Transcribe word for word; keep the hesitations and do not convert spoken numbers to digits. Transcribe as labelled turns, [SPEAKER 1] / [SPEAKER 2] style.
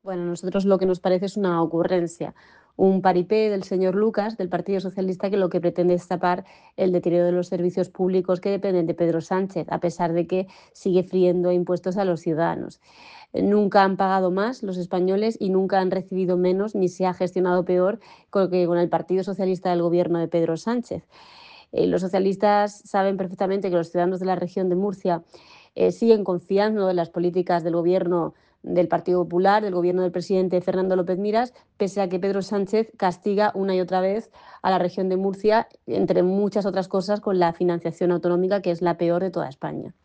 [SPEAKER 1] Bueno, a nosotros lo que nos parece es una ocurrencia, un paripé del señor Lucas, del Partido Socialista, que lo que pretende es tapar el deterioro de los servicios públicos que dependen de Pedro Sánchez, a pesar de que sigue friendo impuestos a los ciudadanos. Eh, Nunca han pagado más los españoles y nunca han recibido menos, ni se ha gestionado peor con, que con el Partido Socialista del gobierno de Pedro Sánchez. Eh, los socialistas saben perfectamente que los ciudadanos de la región de Murcia eh, siguen confiando en las políticas del gobierno del Partido Popular, del gobierno del presidente Fernando López Miras, pese a que Pedro Sánchez castiga una y otra vez a la región de Murcia, entre muchas otras cosas, con la financiación autonómica, que es la peor de toda España.